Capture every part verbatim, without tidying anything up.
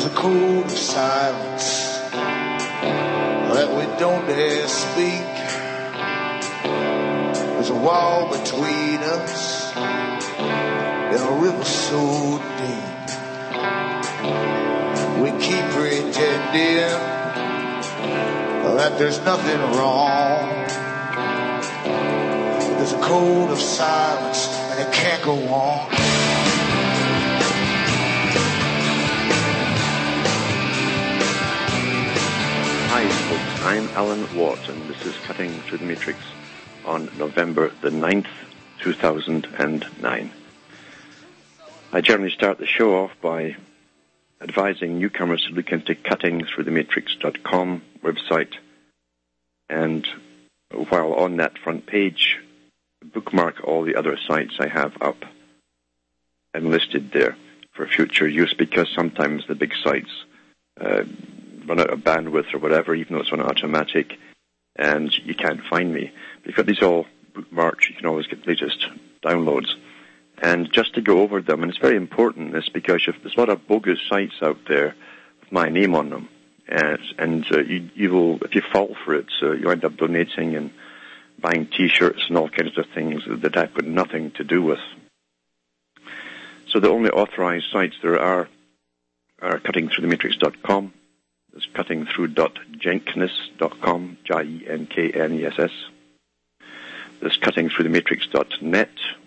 There's a code of silence that we don't dare speak. There's a wall between us and a river so deep. We keep pretending that there's nothing wrong. There's a code of silence and it can't go on. Hi folks, I'm Alan Watt and this is Cutting Through the Matrix on November the ninth, two thousand nine. I generally start the show off by advising newcomers to look into cutting through the matrix dot com website, and while on that front page, bookmark all the other sites I have up and listed there for future use, because sometimes the big sites uh, run out of bandwidth or whatever, even though it's on automatic, and you can't find me. Because these all bookmarked, you can always get the latest downloads. And just to go over them, and it's very important this, because there's a lot of bogus sites out there with my name on them, and, and uh, you, you will, if you fall for it, uh, you end up donating and buying T-shirts and all kinds of things that I've got nothing to do with. So the only authorized sites there are are cutting through the matrix dot com. There's cutting through dot jenkness dot com, J E N K N E S S. There's cutting through the matrix dot net,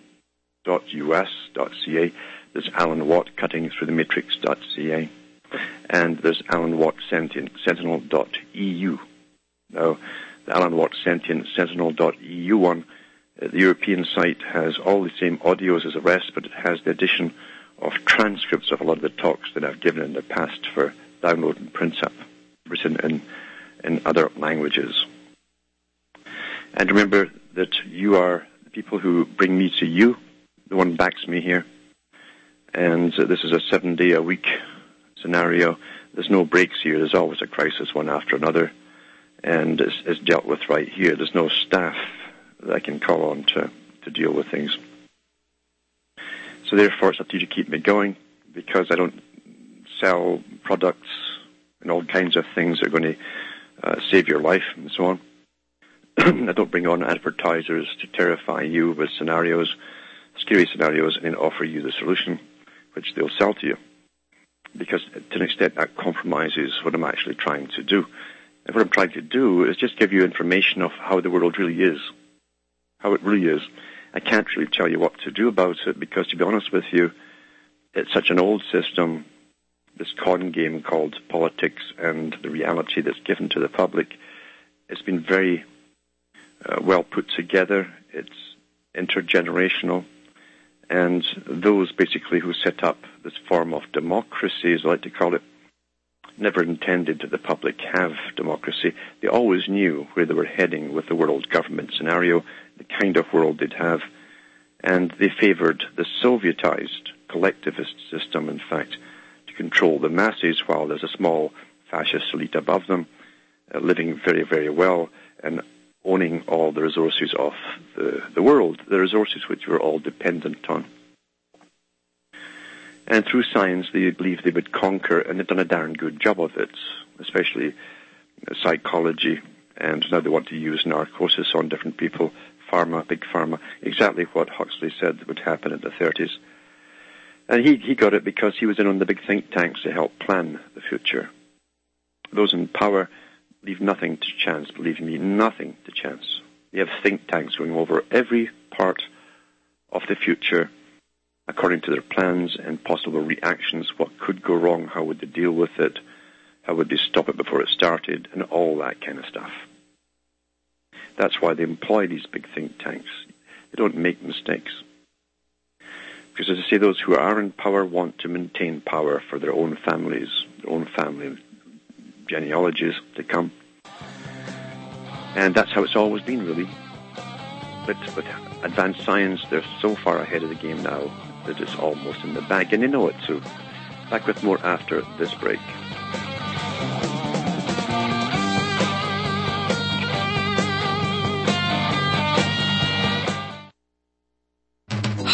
.us, .ca. There's Alan Watt, cutting through the matrix dot c a. And there's Alan Watt Sentinel dot e u. Now, the Alan Watt Sentinel dot e u one, uh, the European site, has all the same audios as the rest, but it has the addition of transcripts of a lot of the talks that I've given in the past for download and print up, written in, in other languages. And remember that you are the people who bring me to you. The one backs me here. And uh, this is a seven-day-a-week scenario. There's no breaks here. There's always a crisis, one after another. And it's, it's dealt with right here. There's no staff that I can call on to, to deal with things. So therefore, it's up to you to keep me going, because I don't sell products and all kinds of things that are going to uh, save your life and so on. I don't bring on advertisers to terrify you with scenarios, scary scenarios, and then offer you the solution, which they'll sell to you. Because to an extent, that compromises what I'm actually trying to do. And what I'm trying to do is just give you information of how the world really is, how it really is. I can't really tell you what to do about it, because, to be honest with you, it's such an old system, this con game called politics, and the reality that's given to the public. It's been very uh, well put together. It's intergenerational. And those basically who set up this form of democracy, as I like to call it, never intended that the public have democracy. They always knew where they were heading with the world government scenario, the kind of world they'd have, and they favored the Sovietized collectivist system, in fact, to control the masses, while there's a small fascist elite above them, uh, living very, very well and owning all the resources of the, the world, the resources which we're all dependent on. And through science, they believe they would conquer, and they've done a darn good job of it, especially psychology, and now they want to use narcosis on different people, pharma, big pharma, exactly what Huxley said would happen in the thirties. And he, he got it because he was in on the big think tanks to help plan the future. Those in power leave nothing to chance, believe me, nothing to chance. They have think tanks going over every part of the future according to their plans and possible reactions, what could go wrong, how would they deal with it, how would they stop it before it started, and all that kind of stuff. That's why they employ these big think tanks. They don't make mistakes. Because, as I say, those who are in power want to maintain power for their own families, their own family genealogies to come. And that's how it's always been, really. But with advanced science, they're so far ahead of the game now that it's almost in the bag, and they know it too. Back with more after this break.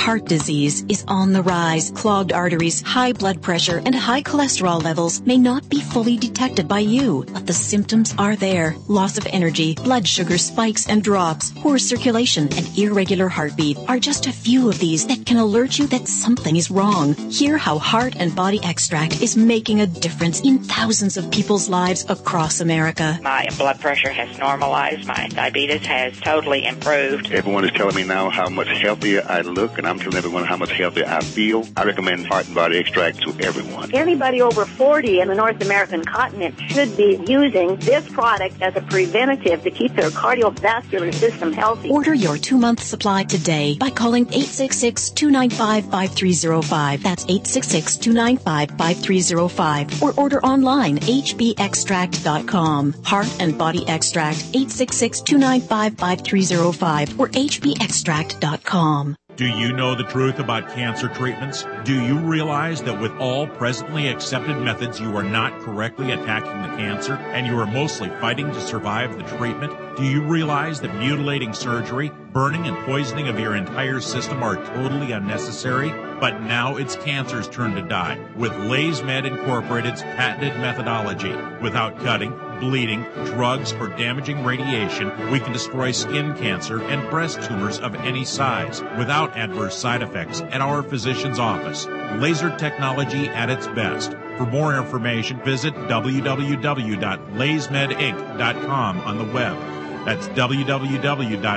heart disease is on the rise. Clogged arteries, high blood pressure, and high cholesterol levels may not be fully detected by you, but the symptoms are there. Loss of energy, blood sugar spikes and drops, poor circulation, and irregular heartbeat are just a few of these that can alert you that something is wrong. Hear how Heart and Body Extract is making a difference in thousands of people's lives across America. My blood pressure has normalized. My diabetes has totally improved. Everyone is telling me now how much healthier I look, and I'm telling everyone how much healthier I feel. I recommend Heart and Body Extract to everyone. Anybody over forty in the North American continent should be using this product as a preventative to keep their cardiovascular system healthy. Order your two-month supply today by calling eight six six, two nine five, five three zero five. That's eight six six, two nine five, five three zero five. Or order online, h b extract dot com. Heart and Body Extract, eight six six, two nine five, five three zero five or h b extract dot com. Do you know the truth about cancer treatments? Do you realize that with all presently accepted methods, you are not correctly attacking the cancer and you are mostly fighting to survive the treatment? Do you realize that mutilating surgery, burning and poisoning of your entire system are totally unnecessary? But now it's cancer's turn to die with LaysMed Incorporated's patented methodology. Without cutting, bleeding, drugs, or damaging radiation, we can destroy skin cancer and breast tumors of any size without adverse side effects at our physician's office. Laser technology at its best. For more information, visit w w w dot laysmed inc dot com on the web. That's w w w dot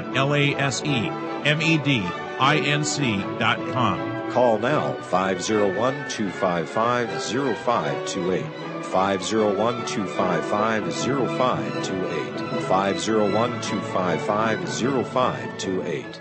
lasemedinc dot com. Call now, five oh one, two five five, oh five two eight. five oh one, two five five, oh five two eight. five oh one, two five five, oh five two eight.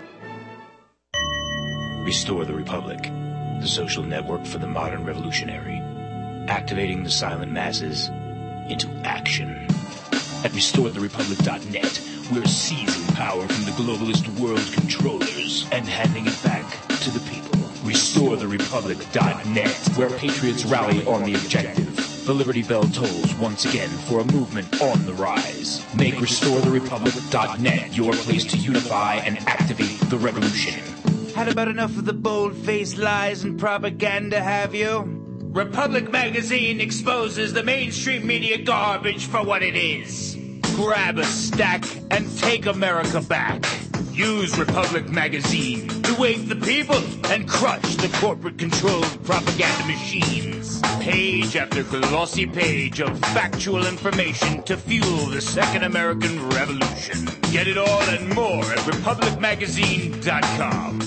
Restore the Republic, the social network for the modern revolutionary, activating the silent masses into action. At restore the republic dot net, we're seizing power from the globalist world controllers and handing it back to the people. restore the republic dot net, where patriots rally on the objective. The Liberty Bell tolls once again for a movement on the rise. Make restore the republic dot net your place to unify and activate the revolution. Had about enough of the bold-faced lies and propaganda, have you? Republic Magazine exposes the mainstream media garbage for what it is. Grab a stack and take America back. Use Republic Magazine to wake the people and crush the corporate-controlled propaganda machines. Page after glossy page of factual information to fuel the Second American Revolution. Get it all and more at republic magazine dot com.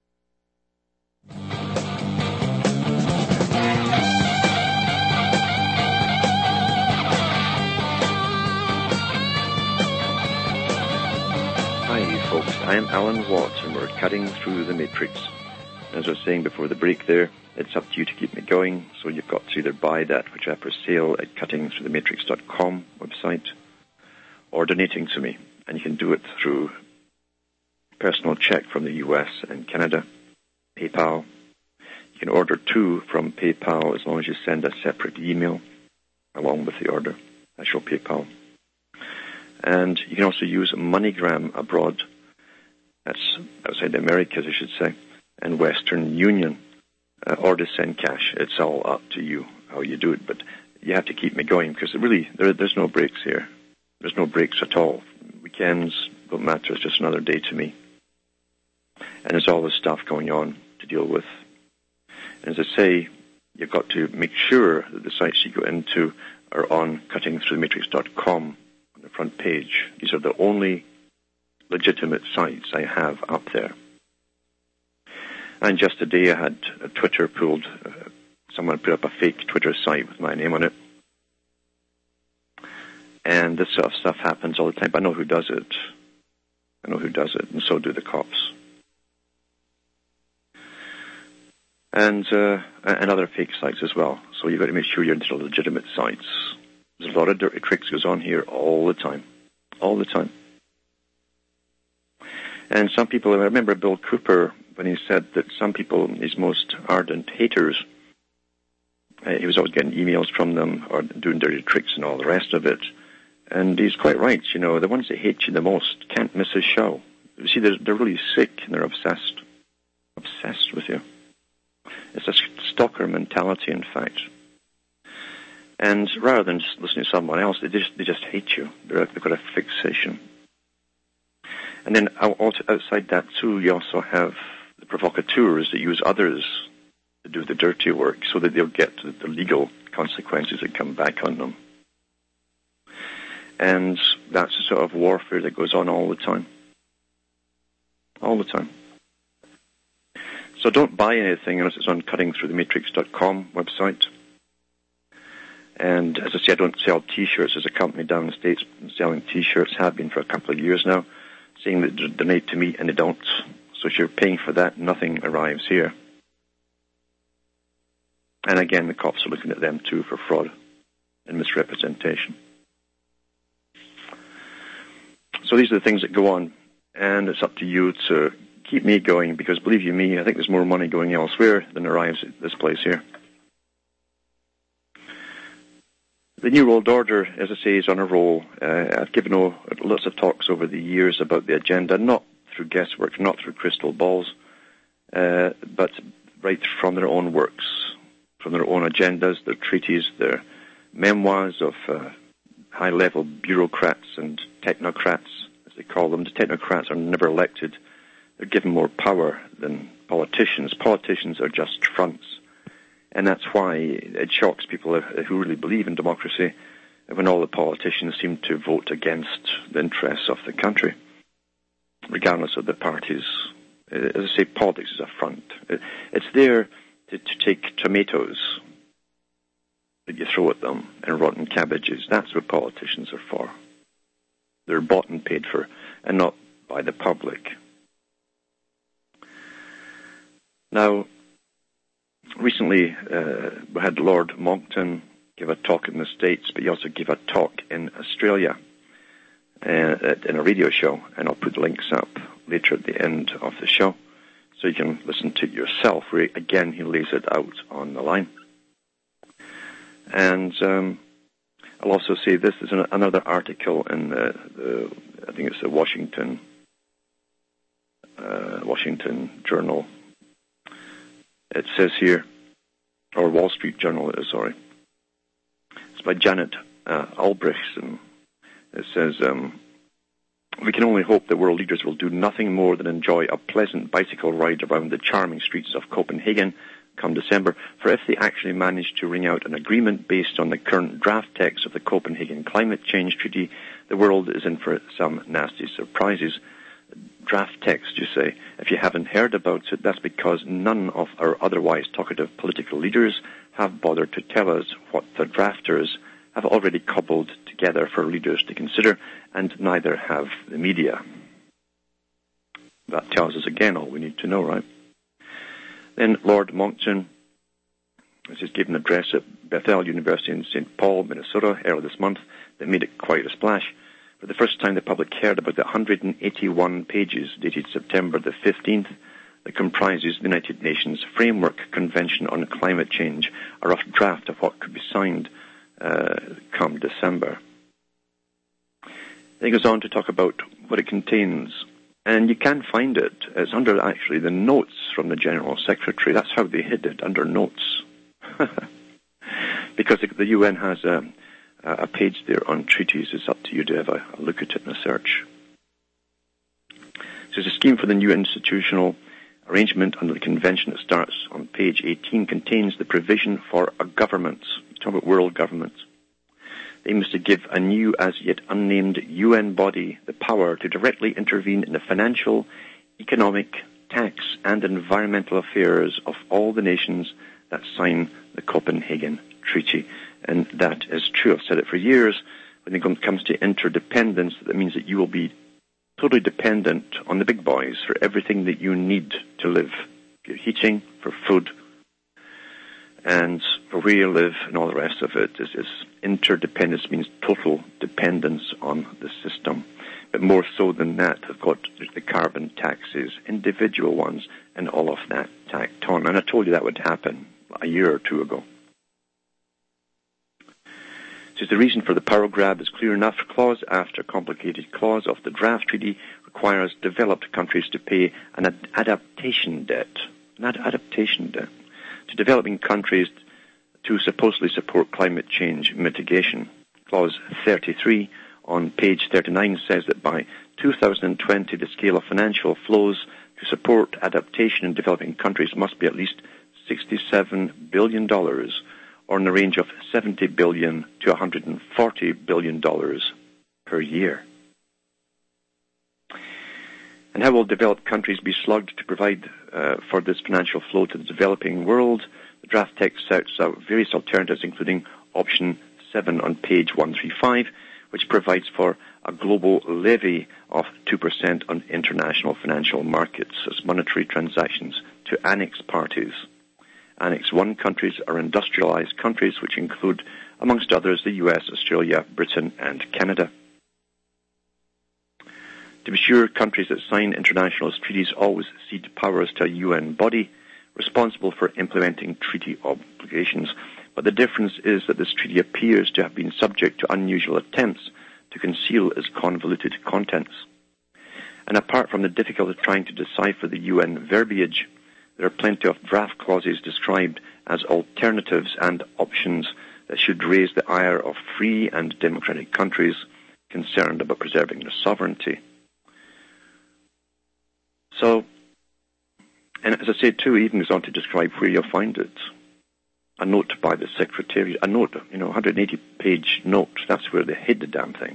Folks, I am Alan Watt, and we're cutting through the matrix. As I was saying before the break there, it's up to you to keep me going, so you've got to either buy that, which I have for sale at cutting through the matrix dot com website, or donating to me. And you can do it through personal check from the U S and Canada, PayPal. You can order two from PayPal as long as you send a separate email along with the order. That's your PayPal. And you can also use MoneyGram abroad. That's outside the Americas, I should say, and Western Union, uh, or to send cash. It's all up to you how you do it, but you have to keep me going because really there, there's no breaks here. There's no breaks at all. Weekends don't matter. It's just another day to me. And there's all this stuff going on to deal with. And as I say, you've got to make sure that the sites you go into are on cutting through the matrix dot com on the front page. These are the only legitimate sites I have up there. And just today I had a Twitter pulled. Uh, someone put up a fake Twitter site with my name on it. And this sort of stuff happens all the time. But I know who does it. I know who does it, and so do the cops. And uh, and other fake sites as well. So you've got to make sure you're into legitimate sites. There's a lot of dirty tricks goes on here all the time. All the time. And some people, I remember Bill Cooper, when he said that some people, his most ardent haters, uh, he was always getting emails from them or doing dirty tricks and all the rest of it. And he's quite right, you know, the ones that hate you the most can't miss a show. You see, they're, they're really sick and they're obsessed. obsessed with you. It's a stalker mentality, in fact. And rather than just listening to someone else, they just they just hate you. They're, they've got a fixation. And then outside that too, you also have the provocateurs that use others to do the dirty work so that they'll get to the legal consequences that come back on them. And that's the sort of warfare that goes on all the time. All the time. So don't buy anything unless it's on cutting through the matrix dot com website. And as I say, I don't sell T-shirts. There's a company down in the States selling T-shirts, have been for a couple of years now, saying that they donate to me, and they don't. So if you're paying for that, nothing arrives here. And again, the cops are looking at them too for fraud and misrepresentation. So these are the things that go on, and it's up to you to keep me going, because believe you me, I think there's more money going elsewhere than arrives at this place here. The New World Order, as I say, is on a roll. Uh, I've given oh, lots of talks over the years about the agenda, not through guesswork, not through crystal balls, uh, but right from their own works, from their own agendas, their treaties, their memoirs of uh, high-level bureaucrats and technocrats, as they call them. The technocrats are never elected. They're given more power than politicians. Politicians are just fronts. And that's why it shocks people who really believe in democracy when all the politicians seem to vote against the interests of the country, regardless of the parties. As I say, politics is a front. It's there to, to take tomatoes that you throw at them and rotten cabbages. That's what politicians are for. They're bought and paid for, and not by the public. Now, recently, uh, we had Lord Monckton give a talk in the States, but he also gave a talk in Australia uh, in a radio show, and I'll put links up later at the end of the show so you can listen to it yourself, where, again, he lays it out on the line. And um, I'll also say this is an, another article in the, the, I think it's the Washington, uh, Washington Journal. It says here, or Wall Street Journal, it is, sorry. It's by Janet uh, Albrechts, and it says, um, we can only hope that world leaders will do nothing more than enjoy a pleasant bicycle ride around the charming streets of Copenhagen come December, for if they actually manage to wring out an agreement based on the current draft text of the Copenhagen Climate Change Treaty, the world is in for some nasty surprises. Draft text, you say. If you haven't heard about it, that's because none of our otherwise talkative political leaders have bothered to tell us what the drafters have already cobbled together for leaders to consider, and neither have the media. That tells us again all we need to know, right? Then Lord Monckton has just given an address at Bethel University in Saint Paul, Minnesota, earlier this month that made it quite a splash. For the first time, the public heard about the one hundred eighty-one pages dated September the fifteenth that comprises the United Nations Framework Convention on Climate Change, a rough draft of what could be signed uh, come December. Then he goes on to talk about what it contains, and you can find it. It's under, actually, the notes from the General Secretary. That's how they hid it, under notes. Because the U N has a... a page there on treaties. It's up to you to have a, a look at it in a search. So it's a scheme for the new institutional arrangement under the convention that starts on page eighteen, contains the provision for a government. We're talking about world government. The aim is to give a new, as yet unnamed U N body the power to directly intervene in the financial, economic, tax, and environmental affairs of all the nations that sign the Copenhagen Treaty. And that is true. I've said it for years. When it comes to interdependence, that means that you will be totally dependent on the big boys for everything that you need to live. For your heating, for food, and for where you live, and all the rest of it. Is, is interdependence means total dependence on the system. But more so than that, I've got the carbon taxes, individual ones, and all of that tacked on. And I told you that would happen a year or two ago. Says the reason for the power grab is clear enough. Clause after complicated clause of the draft treaty requires developed countries to pay an ad- adaptation debt, an ad- adaptation debt, to developing countries to supposedly support climate change mitigation. Clause thirty-three on page thirty-nine says that by two thousand twenty, the scale of financial flows to support adaptation in developing countries must be at least sixty-seven billion dollars, or in the range of seventy billion dollars to one hundred forty billion dollars per year. And how will developed countries be slugged to provide uh, for this financial flow to the developing world? The draft text sets out various alternatives, including option seven on page one thirty-five, which provides for a global levy of two percent on international financial markets as monetary transactions to Annex parties. Annex one countries are industrialized countries, which include, amongst others, the U S, Australia, Britain, and Canada. To be sure, countries that sign international treaties always cede powers to a U N body responsible for implementing treaty obligations, but the difference is that this treaty appears to have been subject to unusual attempts to conceal its convoluted contents. And apart from the difficulty of trying to decipher the U N verbiage, there are plenty of draft clauses described as alternatives and options that should raise the ire of free and democratic countries concerned about preserving their sovereignty. So, and as I said too, even goes on to describe where you'll find it. A note by the Secretariat, a note, you know, one hundred eighty page note, that's where they hid the damn thing.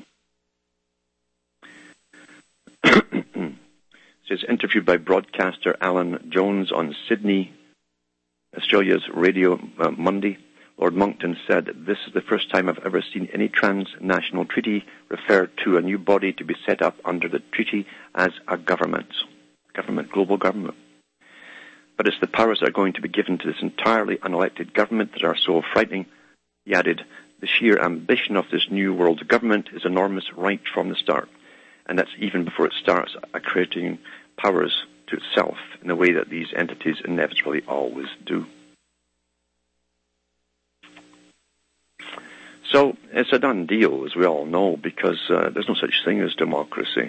It says, interviewed by broadcaster Alan Jones on Sydney, Australia's Radio uh, Monday, Lord Monckton said, this is the first time I've ever seen any transnational treaty refer to a new body to be set up under the treaty as a government, government, global government. But it's the powers that are going to be given to this entirely unelected government that are so frightening. He added, the sheer ambition of this new world government is enormous right from the start. And that's even before it starts accrediting powers to itself in the way that these entities inevitably always do. So it's a done deal, as we all know, because uh, there's no such thing as democracy.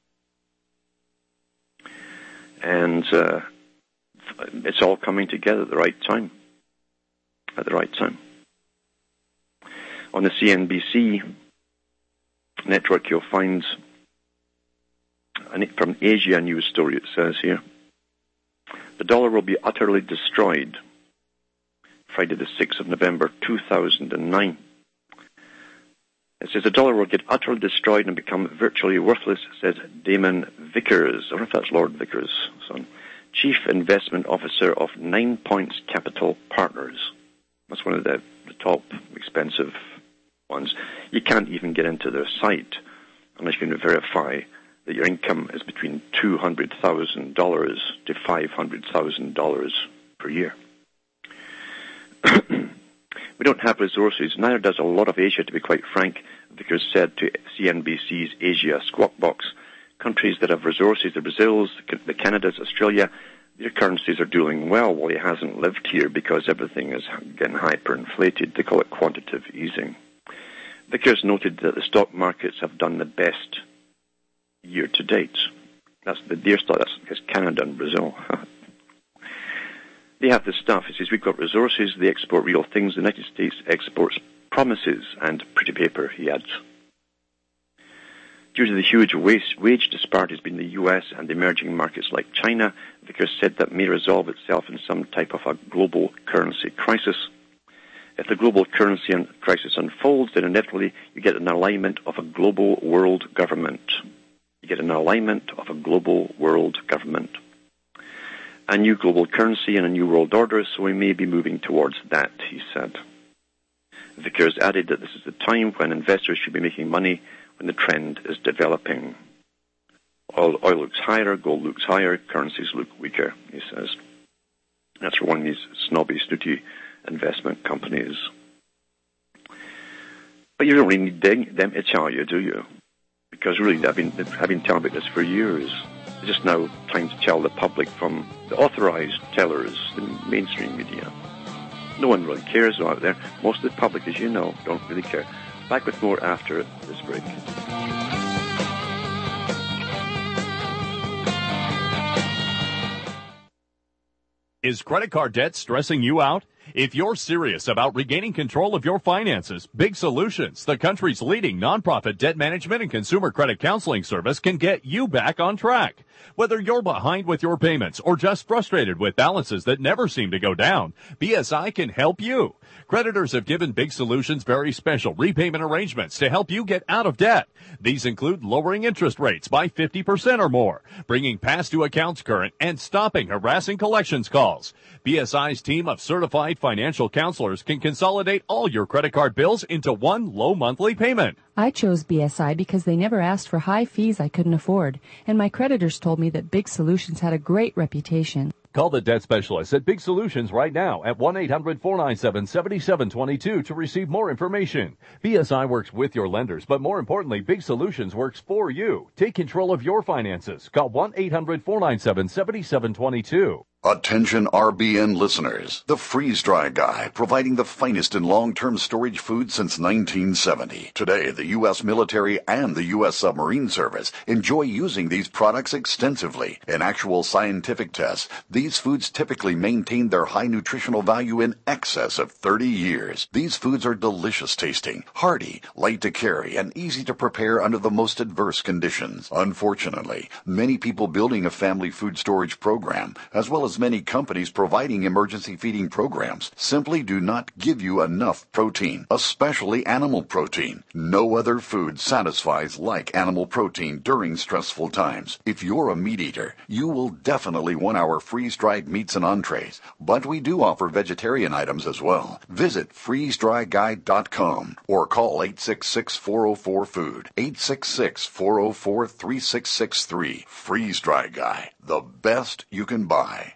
And uh, it's all coming together at the right time. At the right time. On the C N B C network, you'll find from Asia news story, it says here, the dollar will be utterly destroyed Friday the sixth of November two thousand nine. It says the dollar will get utterly destroyed and become virtually worthless, says Damon Vickers. I wonder if that's Lord Vickers' son. Chief Investment Officer of Nine Points Capital Partners. That's one of the, the top expensive ones. You can't even get into their site unless you can verify that your income is between two hundred thousand dollars to five hundred thousand dollars per year. We don't have resources, neither does a lot of Asia, to be quite frank, Vickers said to C N B C's Asia Squawk Box. Countries that have resources, the Brazils, the Canadas, Australia, their currencies are doing well while he hasn't lived here because everything is getting hyperinflated. They call it quantitative easing. Vickers noted that the stock markets have done the best year to date. That's the their stock, that's Canada and Brazil. They have the stuff. He says, we've got resources, they export real things. The United States exports promises and pretty paper, he adds. Due to the huge wage, wage disparities between the U S and emerging markets like China, Vickers said that may resolve itself in some type of a global currency crisis. If the global currency crisis unfolds, then inevitably you get an alignment of a global world government. You get an alignment of a global world government. A new global currency and a new world order, so we may be moving towards that, he said. Vickers added that this is the time when investors should be making money when the trend is developing. Oil, oil looks higher, gold looks higher, currencies look weaker, he says. That's for one of these snobby, snooty investment companies. But you don't really need them to tell you, do you? Because really, I've been, I've been telling about this for years. It's just now trying to tell the public from the authorized tellers, the mainstream media. No one really cares out there. Most of the public, as you know, don't really care. Back with more after this break. Is credit card debt stressing you out? If you're serious about regaining control of your finances, Big Solutions, the country's leading nonprofit debt management and consumer credit counseling service, can get you back on track. Whether you're behind with your payments or just frustrated with balances that never seem to go down, B S I can help you. Creditors have given Big Solutions very special repayment arrangements to help you get out of debt. These include lowering interest rates by fifty percent or more, bringing past due accounts current, and stopping harassing collections calls. B S I's team of certified financial counselors can consolidate all your credit card bills into one low monthly payment. I chose B S I because they never asked for high fees I couldn't afford, and my creditors told me that Big Solutions had a great reputation. Call the debt specialist at Big Solutions right now at one eight hundred four nine seven seven seven two two to receive more information. B S I works with your lenders, but more importantly, Big Solutions works for you. Take control of your finances. Call one eight hundred four nine seven seven seven two two. Attention R B N listeners. The Freeze Dry Guy, providing the finest in long-term storage food since nineteen seventy. Today, the U S military and the U S submarine service enjoy using these products extensively. In actual scientific tests, these foods typically maintain their high nutritional value in excess of thirty years. These foods are delicious tasting, hearty, light to carry, and easy to prepare under the most adverse conditions. Unfortunately, many people building a family food storage program, as well as many companies providing emergency feeding programs, simply do not give you enough protein, especially animal protein. No other food satisfies like animal protein during stressful times. If you're a meat eater, you will definitely want our freeze-dried meats and entrees, but we do offer vegetarian items as well. Visit freeze dry guy dot com or call eight six six, four oh four, food, eight six six, four oh four, three six six three. Freeze Dry Guy, the best you can buy.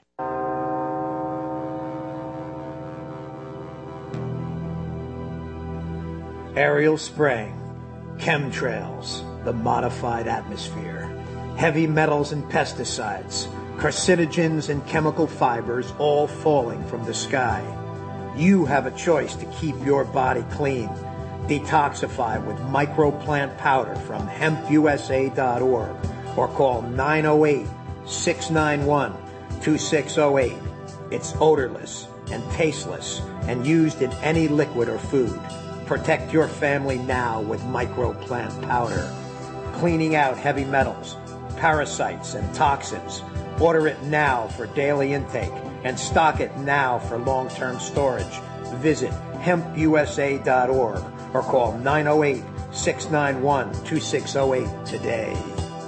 Aerial spraying, chemtrails, the modified atmosphere, heavy metals and pesticides, carcinogens and chemical fibers all falling from the sky. You have a choice to keep your body clean. Detoxify with microplant powder from hemp u s a dot org or call nine oh eight, six nine one, two six oh eight. It's odorless and tasteless and used in any liquid or food. Protect your family now with microplant powder. Cleaning out heavy metals, parasites, and toxins. Order it now for daily intake and stock it now for long-term storage. Visit hemp u s a dot org or call nine oh eight, six nine one, two six oh eight today.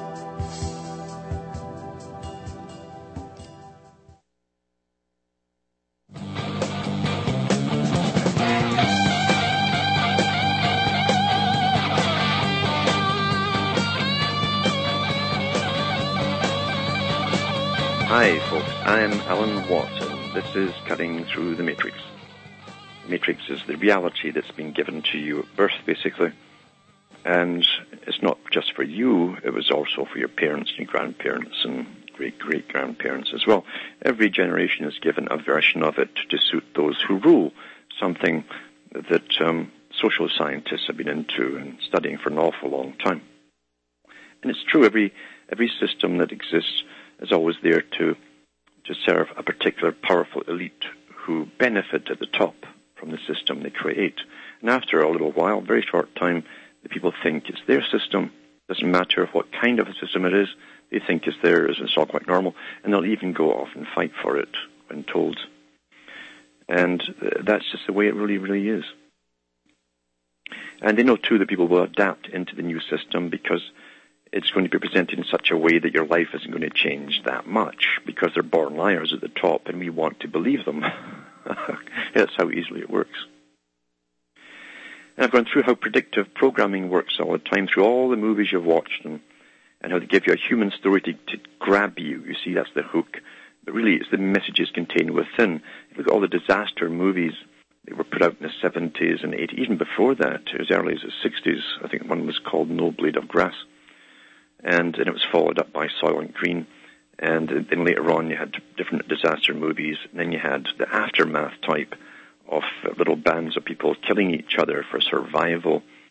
Hi, folks. I'm Alan Watson. This is Cutting Through the Matrix. The Matrix is the reality that's been given to you at birth, basically. And it's not just for you. It was also for your parents and your grandparents and great-great-grandparents as well. Every generation is given a version of it to suit those who rule, something that um, social scientists have been into and studying for an awful long time. And it's true, every every system that exists is always there to to serve a particular powerful elite who benefit at the top from the system they create. And after a little while, very short time, the people think it's their system. Doesn't matter what kind of a system it is, they think it's theirs, and it's all quite normal, and they'll even go off and fight for it when told. And uh, that's just the way it really, really is. And they know, too, that people will adapt into the new system because it's going to be presented in such a way that your life isn't going to change that much because they're born liars at the top and we want to believe them. That's how easily it works. And I've gone through how predictive programming works all the time, through all the movies you've watched and, and how they give you a human story to, to grab you. You see, that's the hook. But really, it's the messages contained within. Look at all the disaster movies that were put out in the seventies and eighties, even before that, as early as the sixties. I think one was called No Blade of Grass. And, and it was followed up by Soylent Green. And then later on you had different disaster movies. And then you had the aftermath type of little bands of people killing each other for survival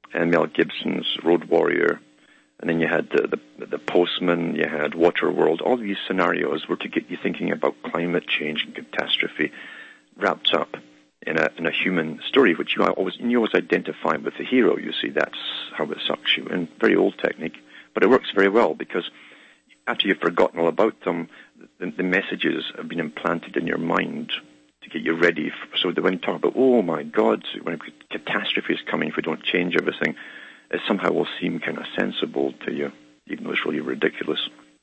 and Mel Gibson's Road Warrior. And then you had the, the, the Postman, you had Waterworld. All these scenarios were to get you thinking about climate change and catastrophe wrapped up in a, in a human story, which you always, you always identify with the hero, you see. That's how it sucks you in. Very old technique, but it works very well because after you've forgotten all about them, the, the messages have been implanted in your mind to get you ready. For, so that when you talk about, oh my God, when a catastrophe is coming if we don't change everything, it somehow will seem kind of sensible to you, even though it's really ridiculous.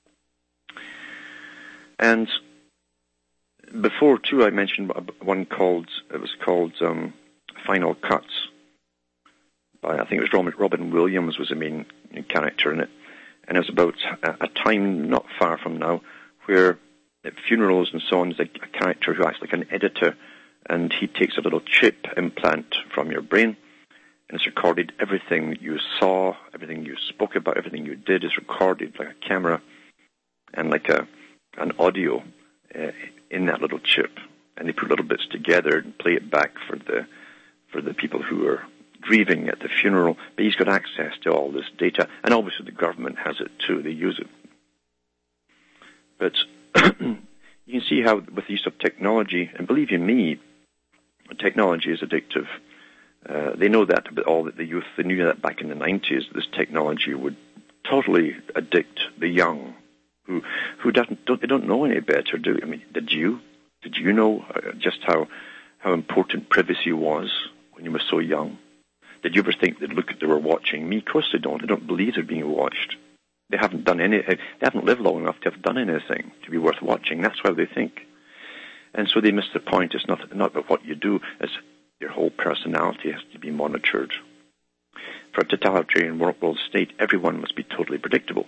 And before, too, I mentioned one called, it was called um, Final Cuts. By, I think it was Robin, Robin Williams was the main character in it. And it was about a, a time not far from now where at funerals and so on, there's a, a character who acts like an editor, and he takes a little chip implant from your brain, and it's recorded. Everything you saw, everything you spoke about, everything you did is recorded like a camera and like a an audio uh, in that little chip. And they put little bits together and play it back for the for the people who are grieving at the funeral. But he's got access to all this data, and obviously the government has it too. They use it. But you can see how with the use of technology, and believe you me, technology is addictive. Uh, they know that about all the youth. They knew that back in the nineties. This technology would totally addict the young, who who doesn't don't, they don't know any better. Do I mean? Did you? Did you know uh, just how how important privacy was when you were so young? Did you ever think they'd look at they were watching me? Of course they don't. They don't believe they're being watched. They haven't done any. They haven't lived long enough to have done anything to be worth watching. That's how they think, and so they miss the point. It's not not about what you do. It's your whole personality has to be monitored. For a totalitarian world state, everyone must be totally predictable.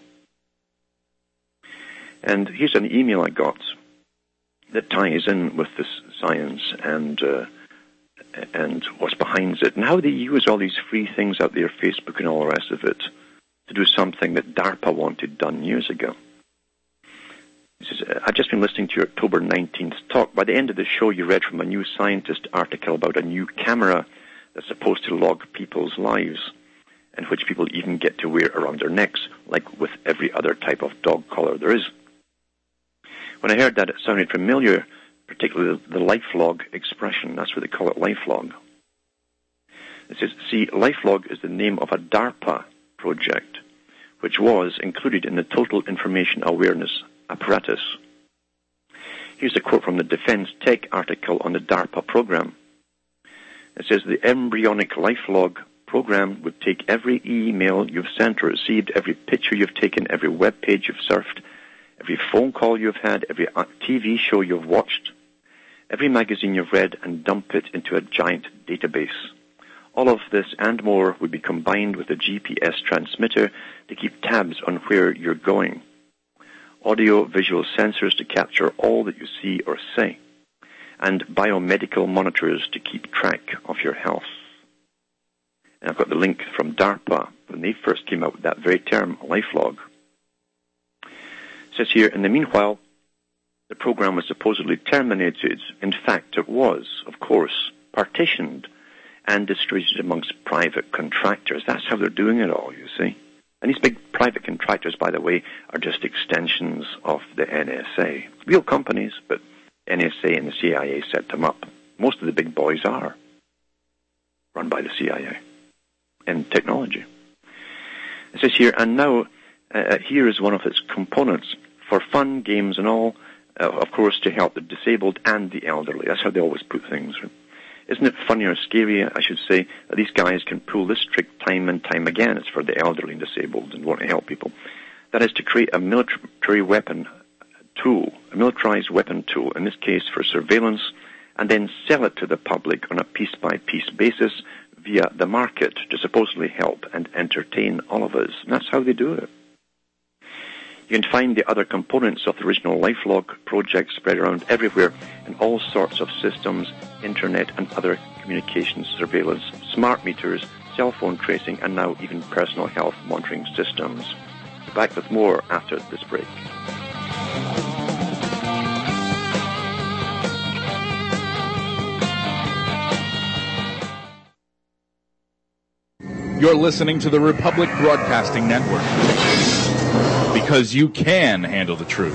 And here's an email I got that ties in with this science and uh, and what's behind it, and how they use all these free things out there, Facebook and all the rest of it, to do something that DARPA wanted done years ago. He says, I've just been listening to your October nineteenth talk. By the end of the show, you read from a New Scientist article about a new camera that's supposed to log people's lives, and which people even get to wear around their necks, like with every other type of dog collar there is. When I heard that, it sounded familiar, particularly the LifeLog expression. That's what they call it, LifeLog. It says, see, LifeLog is the name of a DARPA project, which was included in the Total Information Awareness apparatus. Here's a quote from the Defense Tech article on the DARPA program. It says, the embryonic LifeLog program would take every email you've sent or received, every picture you've taken, every web page you've surfed, every phone call you've had, every T V show you've watched, every magazine you've read, and dump it into a giant database. All of this and more would be combined with a G P S transmitter to keep tabs on where you're going, audio-visual sensors to capture all that you see or say, and biomedical monitors to keep track of your health. And I've got the link from DARPA when they first came out with that very term, LifeLog. It says here, in the meanwhile, the program was supposedly terminated. In fact, it was, of course, partitioned and distributed amongst private contractors. That's how they're doing it all, you see. And these big private contractors, by the way, are just extensions of the N S A. Real companies, but N S A and the C I A set them up. Most of the big boys are run by the C I A and technology. It says here, and now uh, here is one of its components for fun, games and all, uh, of course, to help the disabled and the elderly. That's how they always put things. Isn't it funny or scary, I should say, that these guys can pull this trick time and time again? It's for the elderly and disabled and want to help people. That is to create a military weapon tool, a militarized weapon tool, in this case for surveillance, and then sell it to the public on a piece-by-piece basis via the market to supposedly help and entertain all of us. And that's how they do it. You can find the other components of the original LifeLog project spread around everywhere in all sorts of systems, internet and other communications surveillance, smart meters, cell phone tracing, and now even personal health monitoring systems. Back with more after this break. You're listening to the Republic Broadcasting Network. Because you can handle the truth.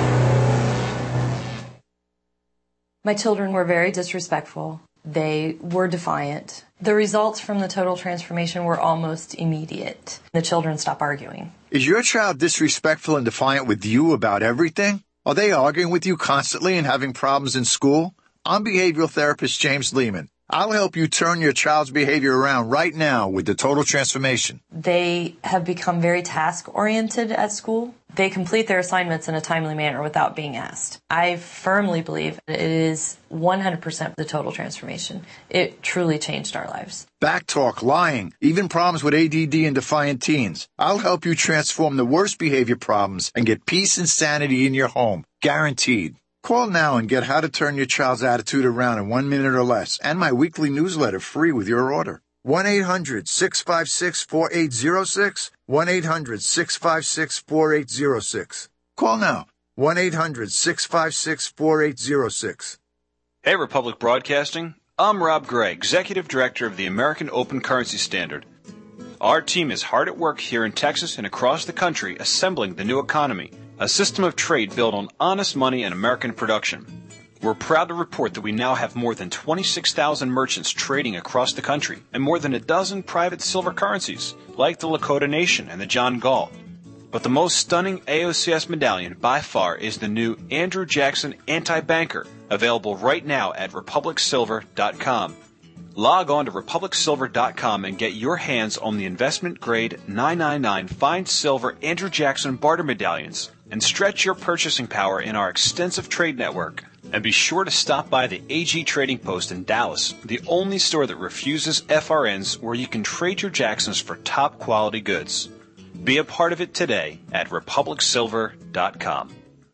My children were very disrespectful. They were defiant. The results from the total transformation were almost immediate. The children stopped arguing. Is your child disrespectful and defiant with you about everything? Are they arguing with you constantly and having problems in school? I'm behavioral therapist James Lehman. I'll help you turn your child's behavior around right now with the total transformation. They have become very task-oriented at school. They complete their assignments in a timely manner without being asked. I firmly believe it is one hundred percent the total transformation. It truly changed our lives. Backtalk, lying, even problems with A D D and defiant teens. I'll help you transform the worst behavior problems and get peace and sanity in your home. Guaranteed. Call now and get how to turn your child's attitude around in one minute or less, and my weekly newsletter free with your order. one eight hundred six five six four eight zero six, one eight hundred six five six four eight zero six. Call now, one eight hundred six five six four eight zero six. Hey, Republic Broadcasting. I'm Rob Gray, Executive Director of the American Open Currency Standard. Our team is hard at work here in Texas and across the country assembling the new economy, a system of trade built on honest money and American production. We're proud to report that we now have more than twenty-six thousand merchants trading across the country and more than a dozen private silver currencies, like the Lakota Nation and the John Galt. But the most stunning A O C S medallion by far is the new Andrew Jackson Anti-Banker, available right now at republic silver dot com. Log on to republic silver dot com and get your hands on the investment-grade nine ninety-nine fine silver Andrew Jackson barter medallions and stretch your purchasing power in our extensive trade network. And be sure to stop by the A G Trading Post in Dallas, the only store that refuses F R Ns, where you can trade your Jacksons for top-quality goods. Be a part of it today at republic silver dot com.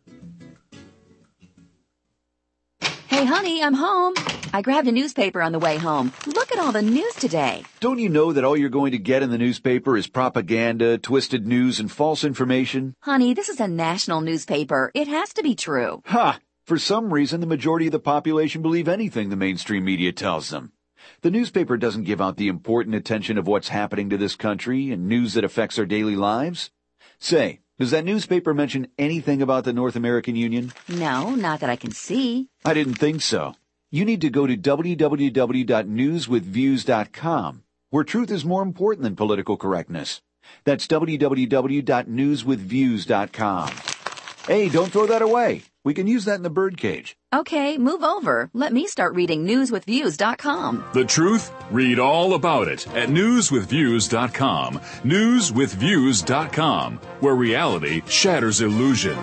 Hey, honey, I'm home. I grabbed a newspaper on the way home. Look at all the news today. Don't you know that all you're going to get in the newspaper is propaganda, twisted news, and false information? Honey, this is a national newspaper. It has to be true. Ha! For some reason, the majority of the population believe anything the mainstream media tells them. The newspaper doesn't give out the important attention of what's happening to this country and news that affects our daily lives. Say, does that newspaper mention anything about the North American Union? No, not that I can see. I didn't think so. You need to go to w w w dot news with views dot com, where truth is more important than political correctness. That's w w w dot news with views dot com. Hey, don't throw that away. We can use that in the birdcage. Okay, move over. Let me start reading news with views dot com. The truth? Read all about it at news with views dot com. news with views dot com, where reality shatters illusion.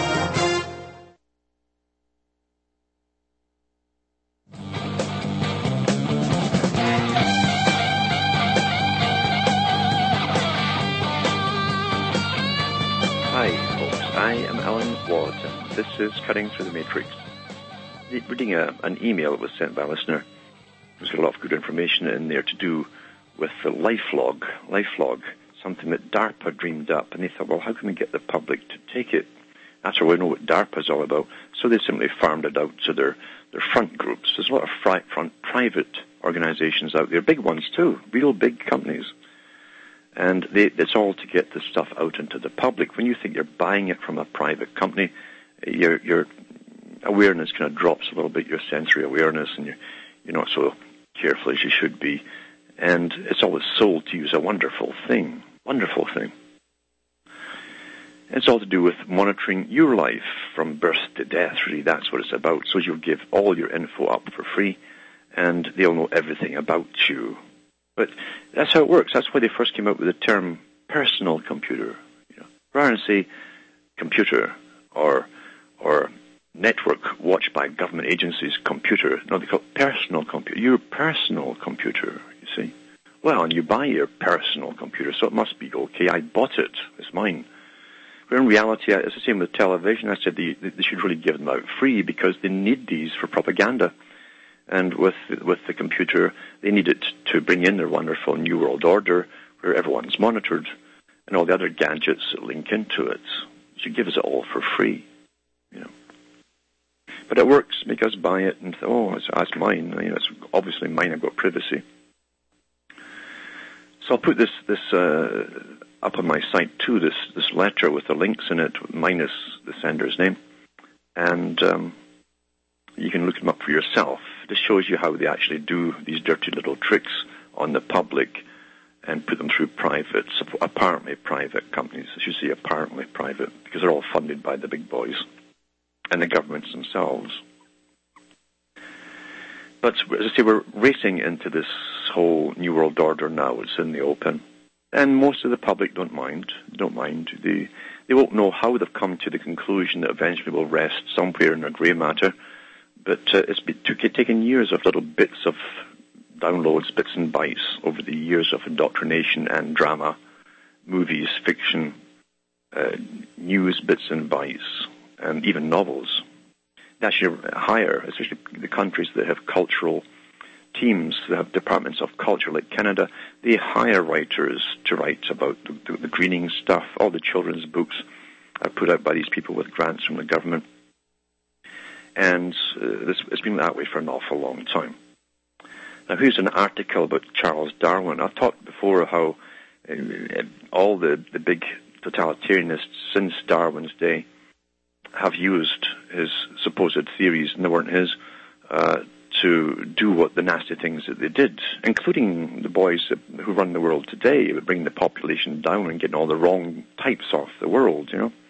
I am Alan Watt, and this is Cutting Through the Matrix. Reading a, an email that was sent by a listener. There's got a lot of good information in there to do with the LifeLog, LifeLog, something that DARPA dreamed up, and they thought, well, how can we get the public to take it? After we know what DARPA is all about, so they simply farmed it out to their, their front groups. There's a lot of front, front private organizations out there, big ones too, real big companies. And they, it's all to get the stuff out into the public. When you think you're buying it from a private company, your your awareness kind of drops a little bit, your sensory awareness, and you're, you're not so careful as you should be. And it's always sold to you as a wonderful thing, wonderful thing. It's all to do with monitoring your life from birth to death, really. That's what it's about. So you'll give all your info up for free, and they'll know everything about you. But that's how it works. That's why they first came out with the term personal computer. You know, rather than say computer or or network watched by government agencies computer. No, they call it personal computer. Your personal computer, you see. Well, and you buy your personal computer, so it must be okay. I bought it. It's mine. But in reality, it's the same with television. I said they, they should really give them out free because they need these for propaganda. And with with the computer, they need it to bring in their wonderful New World Order, where everyone's monitored, and all the other gadgets that link into it. They should give us it all for free, you know. But it works. Make us buy it and say, oh, it's, that's mine. You know, it's obviously mine. I've got privacy. So I'll put this this uh, up on my site too. This this letter with the links in it, minus the sender's name, and um, you can look them up for yourself. This shows you how they actually do these dirty little tricks on the public and put them through private, apparently private companies. I should say apparently private, because they're all funded by the big boys and the governments themselves. But as I say, we're racing into this whole New World Order now. It's in the open. And most of the public don't mind. Don't mind. They, they won't know how they've come to the conclusion that eventually will rest somewhere in their grey matter. But uh, it's been, took, taken years of little bits of downloads, bits and bytes over the years of indoctrination and drama, movies, fiction, uh, news, bits and bytes, and even novels. They actually hire, especially the countries that have cultural teams, that have departments of culture like Canada, they hire writers to write about the, the greening stuff. All the children's books are put out by these people with grants from the government. And uh, this, it's been that way for an awful long time. Now, here's an article about Charles Darwin. I've talked before how uh, all the, the big totalitarianists since Darwin's day have used his supposed theories, and they weren't his, uh, to do what the nasty things that they did, including the boys that, who run the world today, bringing the population down and getting all the wrong types off the world, you know.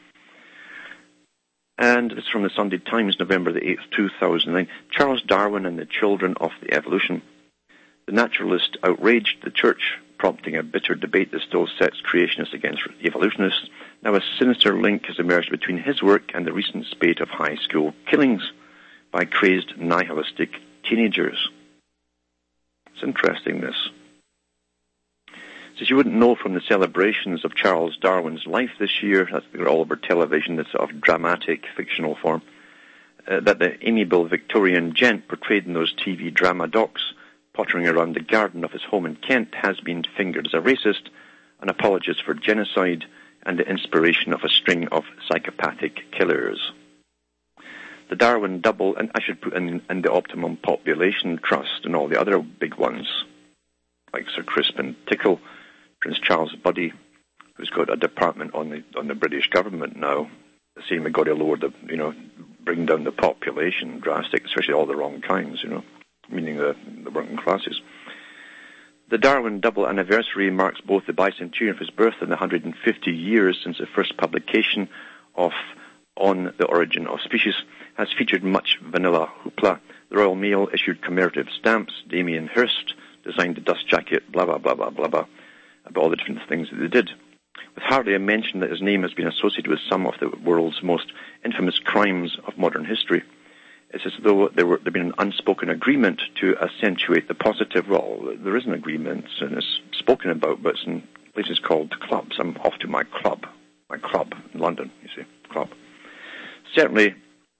And it's from the Sunday Times, November the eighth, two thousand nine. Charles Darwin and the Children of the Evolution. The naturalist outraged the church, prompting a bitter debate that still sets creationists against evolutionists. Now a sinister link has emerged between his work and the recent spate of high school killings by crazed nihilistic teenagers. It's interesting, this. Since you wouldn't know from the celebrations of Charles Darwin's life this year, that's all over television, that's of dramatic, fictional form, uh, that the amiable Victorian gent portrayed in those T V drama docs, pottering around the garden of his home in Kent, has been fingered as a racist, an apologist for genocide, and the inspiration of a string of psychopathic killers. The Darwin double, and I should put in, in the Optimum Population Trust and all the other big ones, like Sir Crispin Tickle, Prince Charles Buddy, who's got a department on the on the British government now, saying we've got to lower the, you know, bring down the population drastic, especially all the wrong kinds, you know, meaning the, the working classes. The Darwin double anniversary marks both the bicentennial of his birth and the one hundred fifty years since the first publication of On the Origin of Species, has featured much vanilla hoopla. The Royal Mail issued commemorative stamps. Damien Hirst designed the dust jacket, blah, blah, blah, blah, blah, blah, about all the different things that they did. With hardly a mention that his name has been associated with some of the world's most infamous crimes of modern history. It's as though there were there been an unspoken agreement to accentuate the positive role. There is an agreement, and it's spoken about, but it's in places called clubs. I'm off to my club, my club in London, you see, club. Certainly,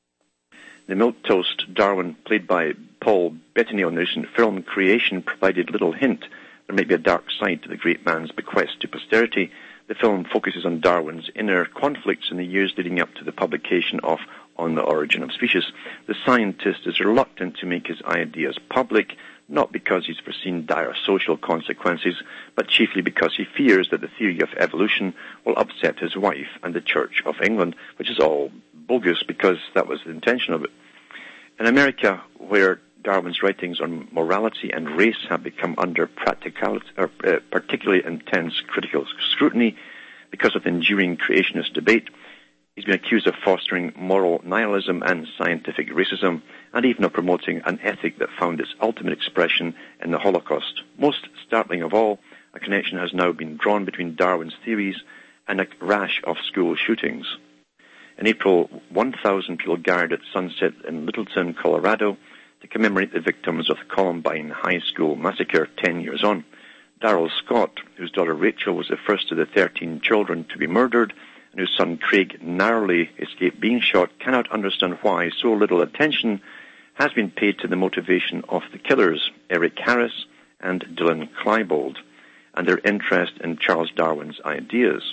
the milquetoast Darwin, played by Paul Bettany on the recent film Creation, provided little hint there may be a dark side to the great man's bequest to posterity. The film focuses on Darwin's inner conflicts in the years leading up to the publication of On the Origin of Species. The scientist is reluctant to make his ideas public, not because he's foreseen dire social consequences, but chiefly because he fears that the theory of evolution will upset his wife and the Church of England, which is all bogus because that was the intention of it. In America, where Darwin's writings on morality and race have become under practicality, or, uh, particularly intense critical scrutiny because of the enduring creationist debate, he's been accused of fostering moral nihilism and scientific racism, and even of promoting an ethic that found its ultimate expression in the Holocaust. Most startling of all, a connection has now been drawn between Darwin's theories and a rash of school shootings. In April, one thousand people gathered at sunset in Littleton, Colorado, to commemorate the victims of the Columbine High School massacre ten years on. Darrell Scott, whose daughter Rachel was the first of the thirteen children to be murdered, and whose son Craig narrowly escaped being shot, cannot understand why so little attention has been paid to the motivation of the killers, Eric Harris and Dylan Klebold, and their interest in Charles Darwin's ideas.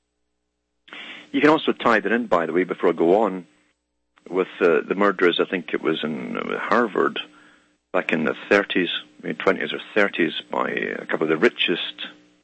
You can also tie that in, by the way, before I go on, with uh, the murderers, I think it was in uh, Harvard, back in the thirties, maybe twenties or thirties, by a couple of the richest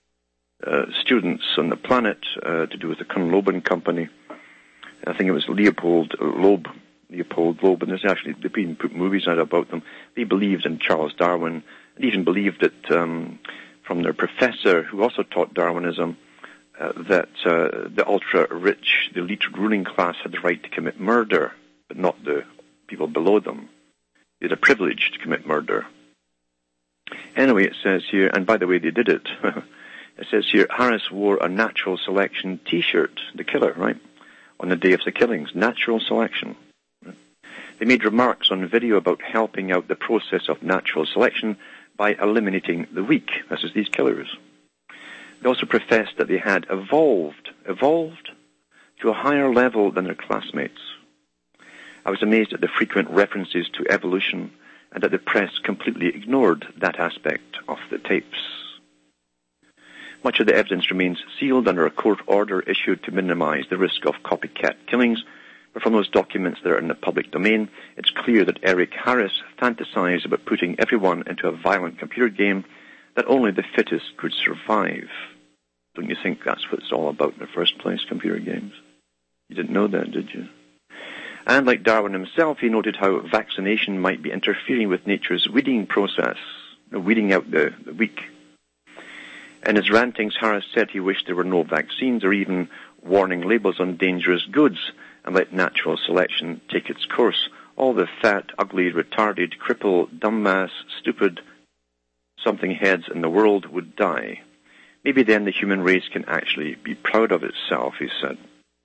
uh, students on the planet uh, to do with the Conloban Company. I think it was Leopold Loeb, Leopold Loeb, and there's actually they've been put movies out about them. They believed in Charles Darwin, and even believed that um, from their professor, who also taught Darwinism, uh, that uh, the ultra-rich, the elite ruling class had the right to commit murder, but not the people below them. They had a privilege to commit murder. Anyway, it says here, and by the way, they did it. It says here, Harris wore a natural selection T-shirt, the killer, right, on the day of the killings. Natural selection. They made remarks on video about helping out the process of natural selection by eliminating the weak. This is these killers. They also professed that they had evolved, evolved to a higher level than their classmates. I was amazed at the frequent references to evolution and that the press completely ignored that aspect of the tapes. Much of the evidence remains sealed under a court order issued to minimize the risk of copycat killings, but from those documents that are in the public domain, it's clear that Eric Harris fantasized about putting everyone into a violent computer game that only the fittest could survive. Don't you think that's what it's all about in the first place, computer games? You didn't know that, did you? And like Darwin himself, he noted how vaccination might be interfering with nature's weeding process, weeding out the, the weak. In his rantings, Harris said he wished there were no vaccines or even warning labels on dangerous goods and let natural selection take its course. All the fat, ugly, retarded, crippled, dumbass, stupid something heads in the world would die. Maybe then the human race can actually be proud of itself, he said.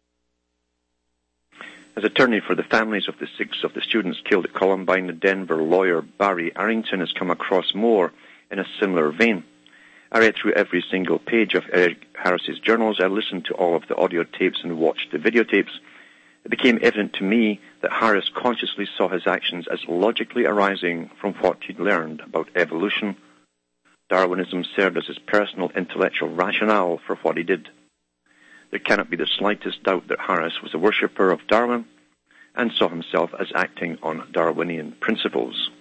As attorney for the families of the six of the students killed at Columbine, the Denver lawyer Barry Arrington has come across more in a similar vein. I read through every single page of Eric Harris's journals. I listened to all of the audio tapes and watched the videotapes. It became evident to me that Harris consciously saw his actions as logically arising from what he'd learned about evolution. Darwinism served as his personal intellectual rationale for what he did. There cannot be the slightest doubt that Harris was a worshipper of Darwin and saw himself as acting on Darwinian principles.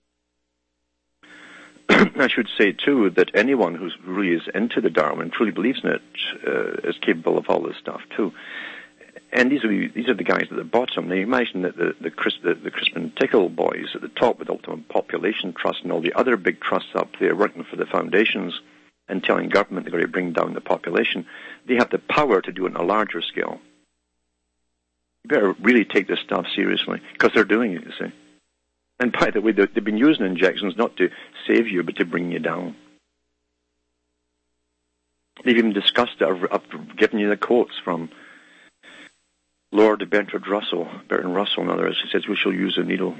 I should say, too, that anyone who really is into the Darwin, truly believes in it, uh, is capable of all this stuff, too. And these are the, these are the guys at the bottom. They imagine that the the, Chris, the the Crispin Tickle boys at the top with Ultimate Population Trust and all the other big trusts up there working for the foundations and telling government they're going to bring down the population, they have the power to do it on a larger scale. You better really take this stuff seriously, because they're doing it, you see. And by the way, they've been using injections not to save you, but to bring you down. They've even discussed it. I've, I've given you the quotes from Lord Bertrand Russell, Bertrand Russell and others. He says we shall use a needle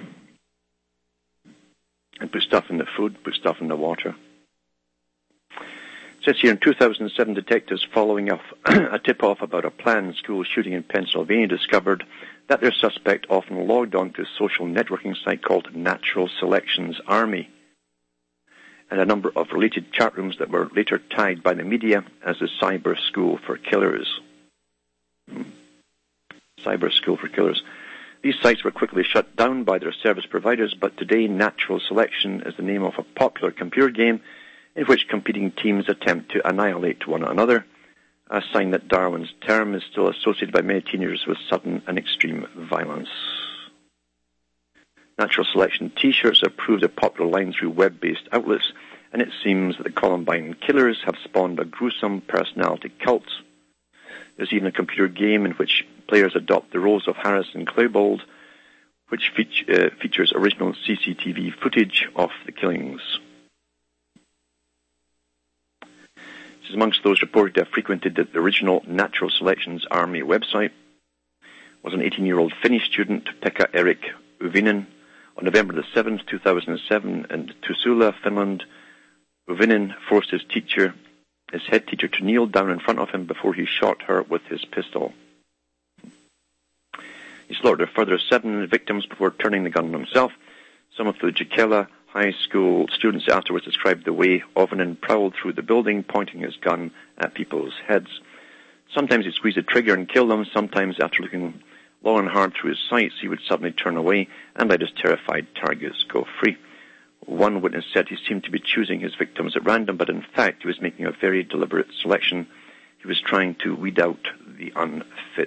and put stuff in the food, put stuff in the water. It says here, in two thousand seven, detectives following up a tip-off about a planned school shooting in Pennsylvania discovered that their suspect often logged on to a social networking site called Natural Selections Army, and a number of related chat rooms that were later tagged by the media as the Cyber School for Killers. Hmm. Cyber School for Killers. These sites were quickly shut down by their service providers, but today Natural Selection is the name of a popular computer game in which competing teams attempt to annihilate one another, a sign that Darwin's term is still associated by many teenagers with sudden and extreme violence. Natural Selection T-shirts have proved a popular line through web-based outlets, and it seems that the Columbine killers have spawned a gruesome personality cult. There's even a computer game in which players adopt the roles of Harris and Klebold, which feature, uh, features original C C T V footage of the killings. This is amongst those reported to have frequented the original Natural Selections Army website was an eighteen-year-old Finnish student, Pekka Erik Uvinen. On November the seventh, two thousand seven, in Tuusula, Finland, Uvinen forced his teacher, his head teacher, to kneel down in front of him before he shot her with his pistol. He slaughtered a further seven victims before turning the gun on himself. Some of the Jokela High School students afterwards described the way Uvinen prowled through the building, pointing his gun at people's heads. Sometimes he'd squeeze the trigger and kill them. Sometimes, after looking long and hard through his sights, he would suddenly turn away and let his terrified targets go free. One witness said he seemed to be choosing his victims at random, but in fact he was making a very deliberate selection. He was trying to weed out the unfit.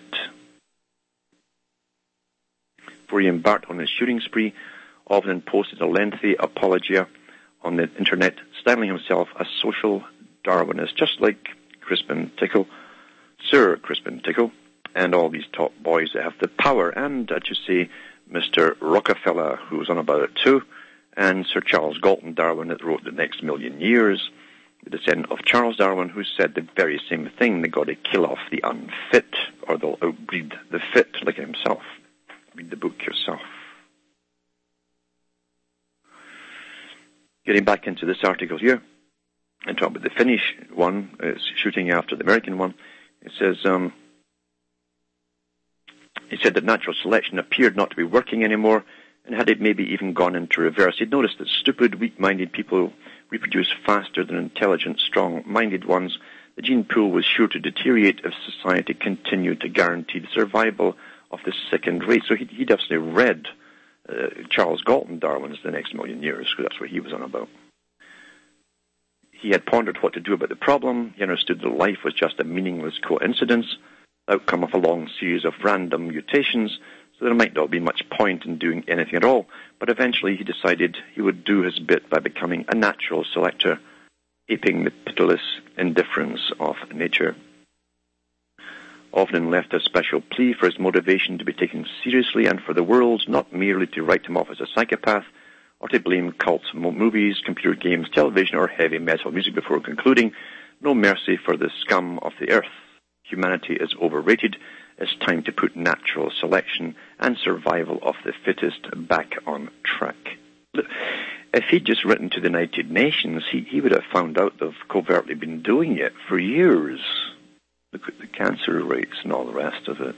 Before he embarked on his shooting spree, Ovnen posted a lengthy apologia on the internet, styling himself a social Darwinist, just like Crispin Tickle, Sir Crispin Tickle, and all these top boys that have the power, and, I should say, Mister Rockefeller, who was on about it too, and Sir Charles Galton Darwin that wrote The Next Million Years, the descendant of Charles Darwin, who said the very same thing. They got to kill off the unfit, or they'll outbreed the fit, like himself. Read the book yourself. Getting back into this article here, and talking about the Finnish one, it's shooting after the American one. It says, um, he said that natural selection appeared not to be working anymore, and had it maybe even gone into reverse. He'd noticed that stupid, weak-minded people reproduce faster than intelligent, strong-minded ones. The gene pool was sure to deteriorate if society continued to guarantee the survival of the second race. So he'd, he'd actually read uh, Charles Galton Darwin's The Next Million Years, because that's what he was on about. He had pondered what to do about the problem. He understood that life was just a meaningless coincidence, outcome of a long series of random mutations, so there might not be much point in doing anything at all. But eventually he decided he would do his bit by becoming a natural selector, aping the pitiless indifference of nature. Ovnen left a special plea for his motivation to be taken seriously and for the world, not merely to write him off as a psychopath, or to blame cult movies, computer games, television, or heavy metal music before concluding, no mercy for the scum of the earth. Humanity is overrated. It's time to put natural selection and survival of the fittest back on track. If he'd just written to the United Nations, he, he would have found out they've covertly been doing it for years. Look at the cancer rates and all the rest of it.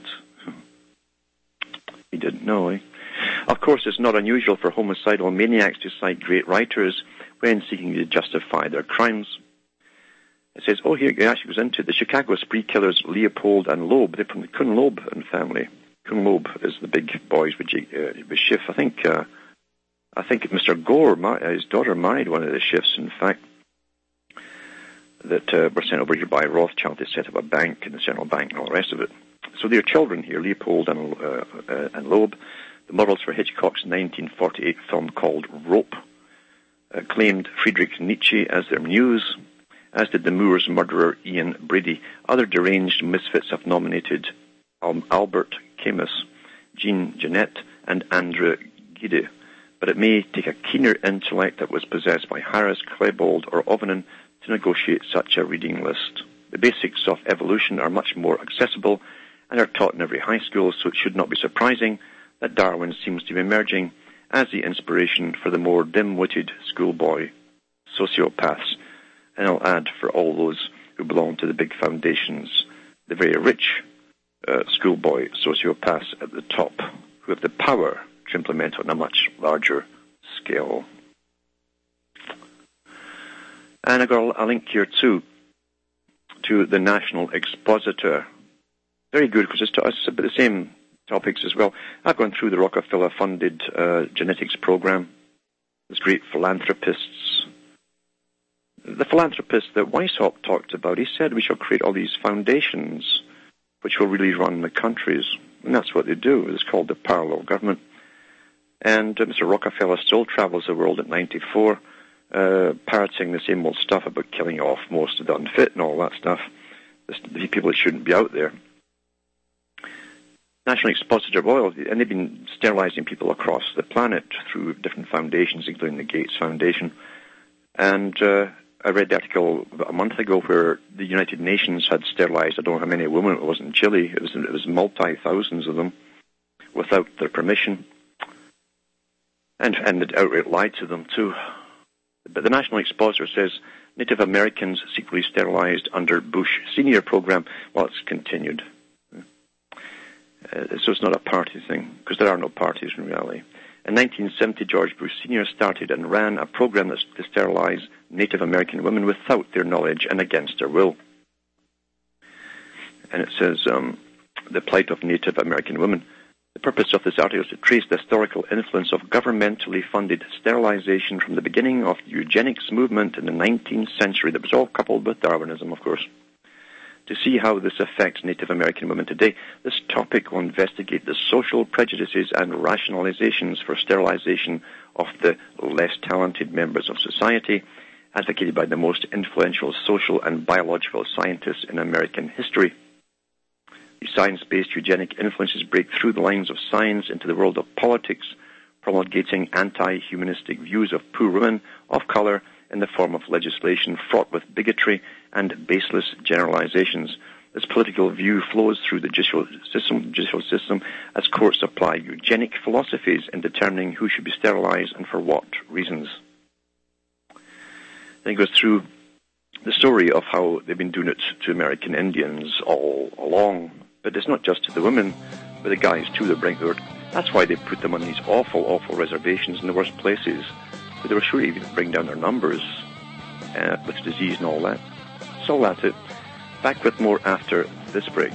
He didn't know, eh? Of course, it's not unusual for homicidal maniacs to cite great writers when seeking to justify their crimes. It says, oh, here it actually goes into the Chicago spree killers Leopold and Loeb. They're from the Kuhn Loeb family. Kuhn Loeb is the big boys with, uh, with Schiff. I think, uh, I think Mister Gore, his daughter, married one of the Schiffs, in fact, that uh, were sent over here by Rothschild to set up a bank in the central bank and all the rest of it. So their children here, Leopold and, uh, uh, and Loeb, the models for Hitchcock's nineteen forty-eight film called Rope, uh, claimed Friedrich Nietzsche as their muse, as did the Moors murderer Ian Brady. Other deranged misfits have nominated um, Albert Camus, Jean Genet, and André Gide, but it may take a keener intellect that was possessed by Harris, Klebold, or Ovnen to negotiate such a reading list. The basics of evolution are much more accessible and are taught in every high school, so it should not be surprising that Darwin seems to be emerging as the inspiration for the more dim-witted schoolboy sociopaths. And I'll add, for all those who belong to the big foundations, the very rich uh, schoolboy sociopaths at the top, who have the power to implement on a much larger scale. And I got a link here too to the National Expositor. Very good, because it's, it's about the same topics as well. I've gone through the Rockefeller-funded uh, genetics program. There's great philanthropists. The philanthropist that Weishaupt talked about, he said we shall create all these foundations which will really run the countries. And that's what they do. It's called the parallel government. And uh, Mister Rockefeller still travels the world at ninety-four, uh, parroting the same old stuff about killing off most of the unfit and all that stuff. The people that shouldn't be out there. National Expositor Oil, and they've been sterilizing people across the planet through different foundations, including the Gates Foundation. And uh, I read the article about a month ago where the United Nations had sterilized, I don't know how many women it was in Chile, it was, it was multi-thousands of them, without their permission. And, and it outright lied to them, too. But the National Expositor says Native Americans secretly sterilized under Bush Senior program. Well, it's continued. Uh, so it's not a party thing, because there are no parties in reality. In nineteen seventy, George Bush Senior started and ran a program that's to sterilize Native American women without their knowledge and against their will. And it says um, the plight of Native American women. The purpose of this article is to trace the historical influence of governmentally funded sterilization from the beginning of the eugenics movement in the nineteenth century that was all coupled with Darwinism, of course. To see how this affects Native American women today, this topic will investigate the social prejudices and rationalizations for sterilization of the less talented members of society, advocated by the most influential social and biological scientists in American history. These science-based eugenic influences break through the lines of science into the world of politics, promulgating anti-humanistic views of poor women of color in the form of legislation fraught with bigotry and baseless generalizations. This political view flows through the judicial system, judicial system as courts apply eugenic philosophies in determining who should be sterilized and for what reasons. Then it goes through the story of how they've been doing it to American Indians all along. But it's not just to the women, but the guys too. They bring their, that's why they put them on these awful, awful reservations in the worst places. But they were sure to even bring down their numbers uh, with disease and all that. So that's it. Back with more after this break.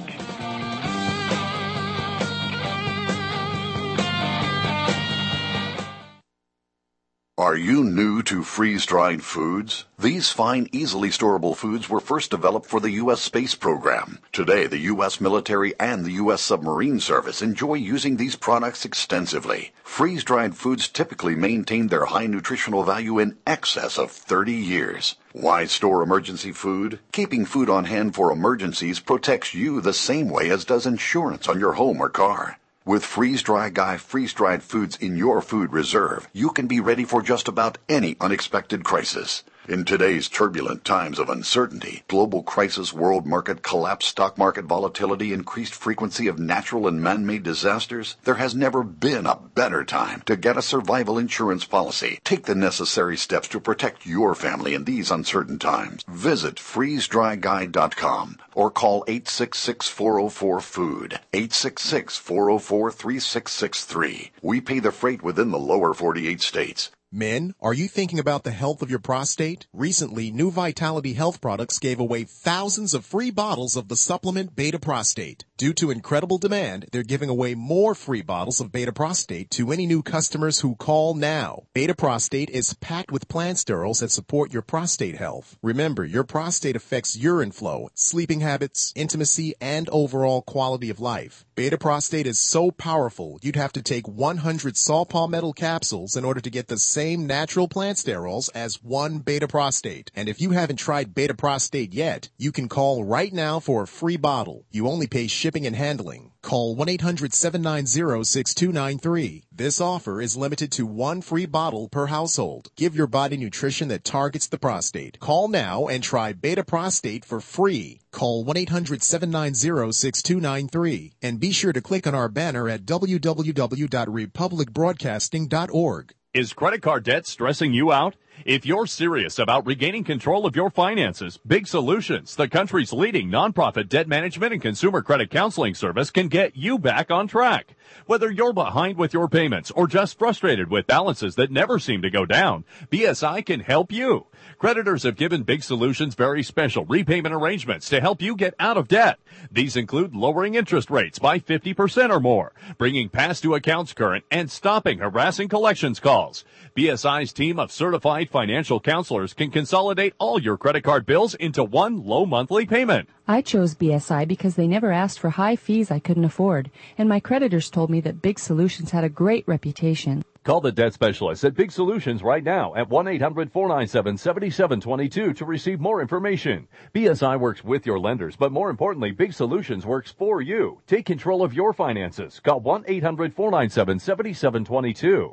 Are you new to freeze-dried foods? These fine, easily storable foods were first developed for the U S space program. Today, the U S military and the U S submarine service enjoy using these products extensively. Freeze-dried foods typically maintain their high nutritional value in excess of thirty years. Why store emergency food? Keeping food on hand for emergencies protects you the same way as does insurance on your home or car. With Freeze Dry Guy freeze-dried foods in your food reserve, you can be ready for just about any unexpected crisis. In today's turbulent times of uncertainty, global crisis, world market collapse, stock market volatility, increased frequency of natural and man-made disasters, there has never been a better time to get a survival insurance policy. Take the necessary steps to protect your family in these uncertain times. Visit freeze dry guy dot com or call eight six six, four oh four, food, eight six six, four oh four, three six six three. We pay the freight within the lower forty-eight states. Men, are you thinking about the health of your prostate? Recently, New Vitality Health Products gave away thousands of free bottles of the supplement Beta Prostate. Due to incredible demand, they're giving away more free bottles of Beta Prostate to any new customers who call now. Beta Prostate is packed with plant sterols that support your prostate health. Remember, your prostate affects urine flow, sleeping habits, intimacy, and overall quality of life. Beta Prostate is so powerful, you'd have to take one hundred saw palmetto capsules in order to get the same natural plant sterols as one Beta Prostate. And if you haven't tried Beta Prostate yet, you can call right now for a free bottle. You only pay shipping and handling. Call one eight hundred, seven nine zero, six two nine three. This offer is limited to one free bottle per household. Give your body nutrition that targets the prostate. Call now and try Beta Prostate for free. Call one eight hundred, seven nine zero, six two nine three. And be sure to click on our banner at w w w dot republic broadcasting dot org. Is credit card debt stressing you out? If you're serious about regaining control of your finances, Big Solutions, the country's leading nonprofit debt management and consumer credit counseling service, can get you back on track. Whether you're behind with your payments or just frustrated with balances that never seem to go down, B S I can help you. Creditors have given Big Solutions very special repayment arrangements to help you get out of debt. These include lowering interest rates by fifty percent or more, bringing past due accounts current, and stopping harassing collections calls. B S I's team of certified financial counselors can consolidate all your credit card bills into one low monthly payment. I chose B S I because they never asked for high fees I couldn't afford, and my creditors told me that Big Solutions had a great reputation. Call the debt specialist at Big Solutions right now at one eight hundred, four nine seven, seven seven two two to receive more information. B S I works with your lenders, but more importantly, Big Solutions works for you. Take control of your finances. Call one eight hundred, four nine seven, seven seven two two.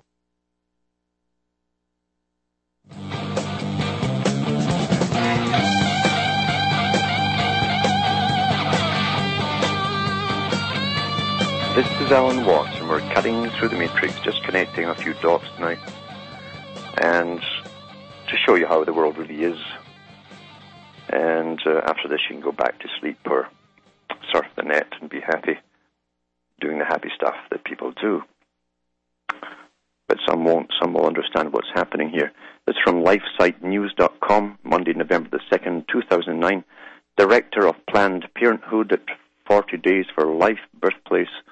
This is Alan Watts, and we're cutting through the matrix, just connecting a few dots now, and to show you how the world really is. And uh, after this, you can go back to sleep or surf the net and be happy, doing the happy stuff that people do. But some won't. Some will understand what's happening here. It's from lifesite news dot com, Monday, November the second, two thousand nine. Director of Planned Parenthood at forty days for Life birthplace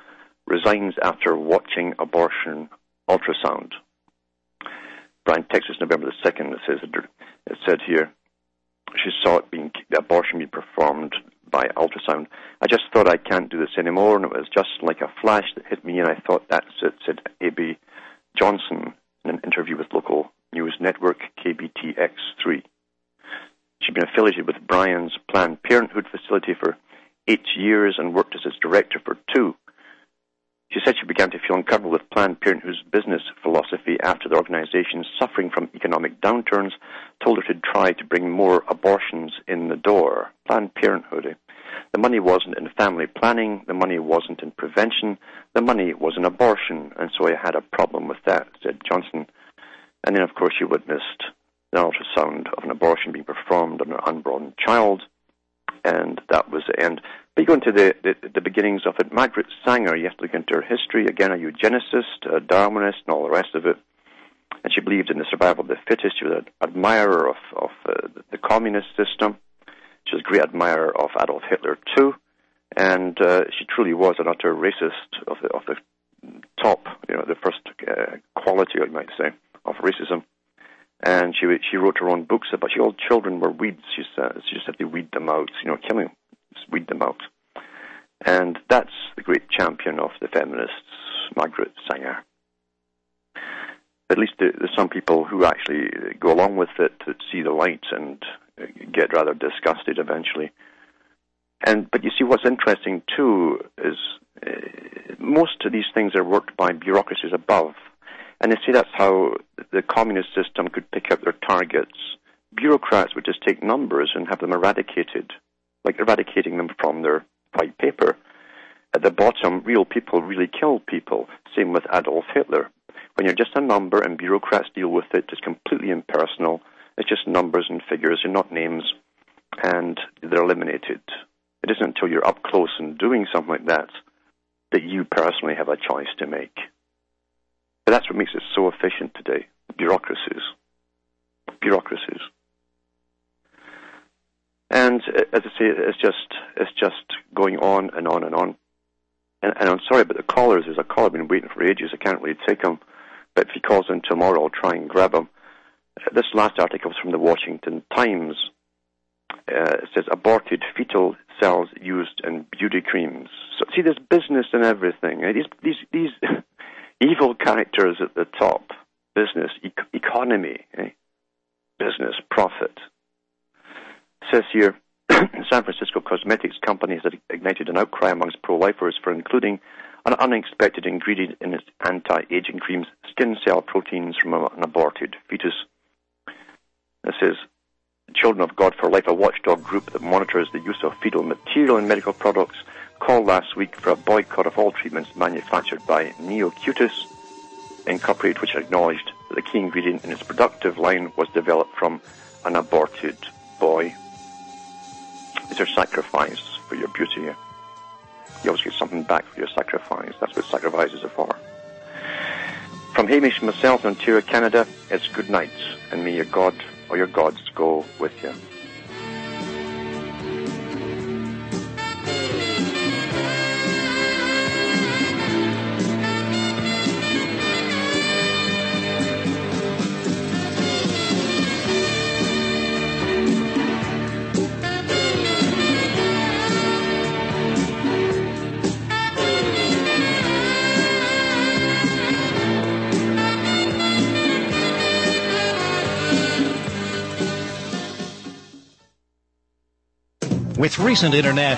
resigns after watching abortion ultrasound. Bryan, Texas, November the second, it says, it said here, she saw it being, the abortion being performed by ultrasound. I just thought, I can't do this anymore, and it was just like a flash that hit me, and I thought, that's it, said A B Johnson in an interview with local news network K B T X three. She'd been affiliated with Bryan's Planned Parenthood facility for eight years and worked as its director for two. She said she began to feel uncomfortable with Planned Parenthood's business philosophy after the organization, suffering from economic downturns, told her to try to bring more abortions in the door. Planned Parenthood. Eh? The money wasn't in family planning. The money wasn't in prevention. The money was in abortion. And so I had a problem with that, said Johnson. And then, of course, she witnessed the ultrasound of an abortion being performed on an unborn child. And that was the end. But you go into the, the, the beginnings of it. Margaret Sanger, you have to look into her history. Again, a eugenicist, a Darwinist, and all the rest of it. And she believed in the survival of the fittest. She was an admirer of, of uh, the communist system. She was a great admirer of Adolf Hitler, too. And uh, she truly was an utter racist of the, of the top, you know, the first uh, quality, I might say, of racism. And she she wrote her own books about, she, all children were weeds, she says. She just had to weed them out, you know, kill them, just weed them out. And that's the great champion of the feminists, Margaret Sanger. At least there, there's some people who actually go along with it to see the light and get rather disgusted eventually. And but you see, what's interesting too is uh, most of these things are worked by bureaucracies above. And they say that's how the communist system could pick out their targets. Bureaucrats would just take numbers and have them eradicated, like eradicating them from their white paper. At the bottom, real people really kill people. Same with Adolf Hitler. When you're just a number and bureaucrats deal with it, it's completely impersonal. It's just numbers and figures and not names, and they're eliminated. It isn't until you're up close and doing something like that that you personally have a choice to make. But that's what makes it so efficient today. Bureaucracies. Bureaucracies. And as I say, it's just it's just going on and on and on. And, and I'm sorry, but the callers, there's a caller I've been waiting for ages. I can't really take him. But if he calls in tomorrow, I'll try and grab him. This last article is from the Washington Times. Uh, it says, aborted fetal cells used in beauty creams. So, see, there's business in everything. These, these, these evil characters at the top. Business, e- economy, eh? Business, profit. It says here, San Francisco cosmetics company has ignited an outcry amongst pro-lifers for including an unexpected ingredient in its anti-aging creams, skin cell proteins from an aborted fetus. It says, Children of God for Life, a watchdog group that monitors the use of fetal material in medical products, called last week for a boycott of all treatments manufactured by NeoCutis Incorporated, which acknowledged that the key ingredient in its productive line was developed from an aborted boy. It's your sacrifice for your beauty. You always get something back for your sacrifice. That's what sacrifices are for. From Hamish and myself in Ontario, Canada, it's good night, and may your God or your gods go with you. With recent international